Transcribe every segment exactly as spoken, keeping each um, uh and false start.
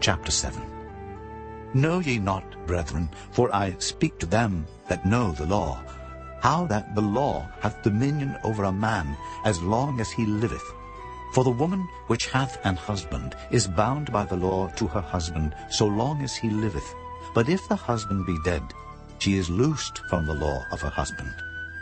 chapter seven. Know ye not, brethren, for I speak to them that know the law, how that the law hath dominion over a man as long as he liveth. For the woman which hath an husband is bound by the law to her husband so long as he liveth. But if the husband be dead, she is loosed from the law of her husband.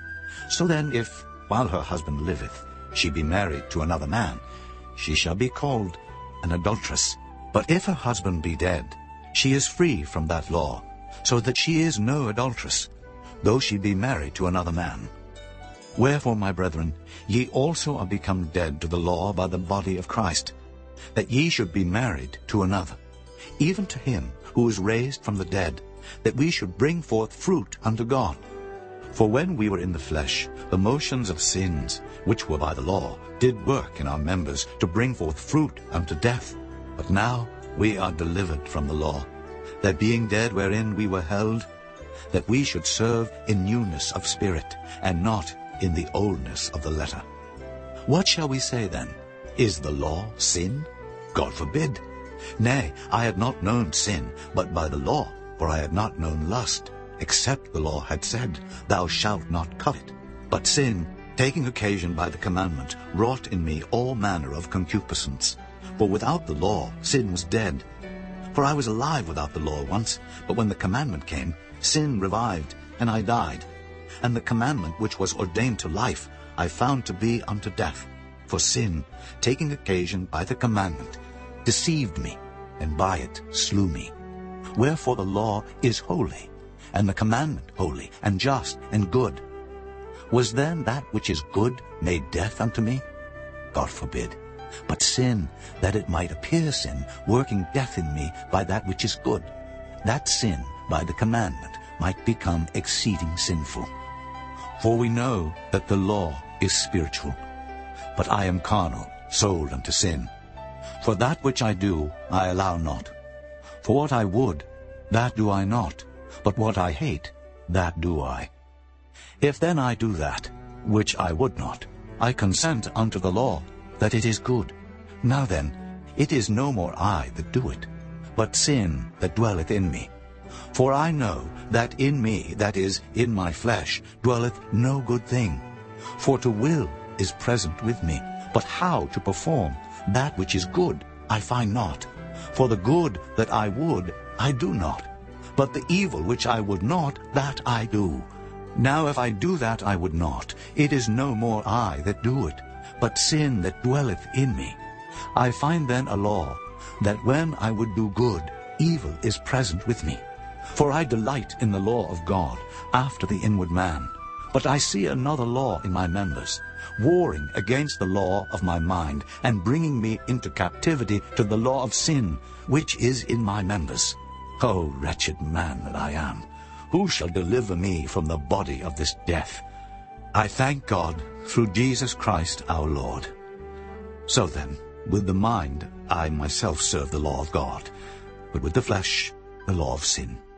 So then, if, while her husband liveth, she be married to another man, she shall be called an adulteress. But if her husband be dead, she is free from that law, so that she is no adulteress, though she be married to another man. Wherefore, my brethren, ye also are become dead to the law by the body of Christ, that ye should be married to another, even to him who is raised from the dead, that we should bring forth fruit unto God. For when we were in the flesh, the motions of sins, which were by the law, did work in our members to bring forth fruit unto death. But now we are delivered from the law, that being dead wherein we were held, that we should serve in newness of spirit, and not in the oldness of the letter. What shall we say then? Is the law sin? God forbid. Nay, I had not known sin, but by the law, for I had not known lust, except the law had said, Thou shalt not covet. But sin, taking occasion by the commandment, wrought in me all manner of concupiscence. For without the law sin was dead. For I was alive without the law once, but when the commandment came, sin revived, and I died. And the commandment which was ordained to life I found to be unto death. For sin, taking occasion by the commandment, deceived me, and by it slew me. Wherefore the law is holy, and the commandment holy, and just, and good. Was then that which is good made death unto me? God forbid. But sin, that it might appear sin, working death in me by that which is good, that sin by the commandment might become exceeding sinful. For we know that the law is spiritual, but I am carnal, sold unto sin. For that which I do I allow not. For what I would, that do I not, but what I hate, that do I. If then I do that which I would not, I consent unto the law, that it is good. Now then, it is no more I that do it, but sin that dwelleth in me. For I know that in me, that is, in my flesh, dwelleth no good thing. For to will is present with me, but how to perform that which is good I find not. For the good that I would, I do not, but the evil which I would not, that I do. Now if I do that I would not, it is no more I that do it, but sin that dwelleth in me. I find then a law, that when I would do good, evil is present with me. For I delight in the law of God, after the inward man. But I see another law in my members, warring against the law of my mind, and bringing me into captivity to the law of sin, which is in my members. O wretched man that I am! Who shall deliver me from the body of this death? I thank God through Jesus Christ our Lord. So then, with the mind I myself serve the law of God, but with the flesh the law of sin.